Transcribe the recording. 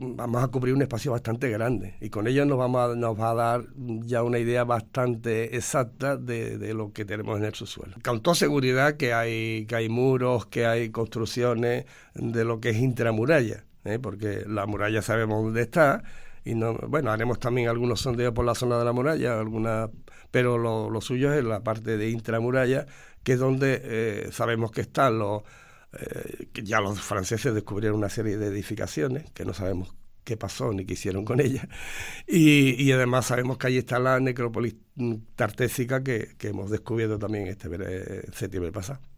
vamos a cubrir un espacio bastante grande y con ello nos va a dar ya una idea bastante exacta de lo que tenemos en el subsuelo. Con toda seguridad que hay muros, que hay construcciones de lo que es intramuralla, porque la muralla sabemos dónde está y haremos también algunos sondeos por la zona de la muralla, pero lo suyo es la parte de intramuralla, que es donde sabemos que están que ya los franceses descubrieron una serie de edificaciones que no sabemos qué pasó ni qué hicieron con ellas, y además sabemos que ahí está la necrópolis tartésica que hemos descubierto también septiembre pasado.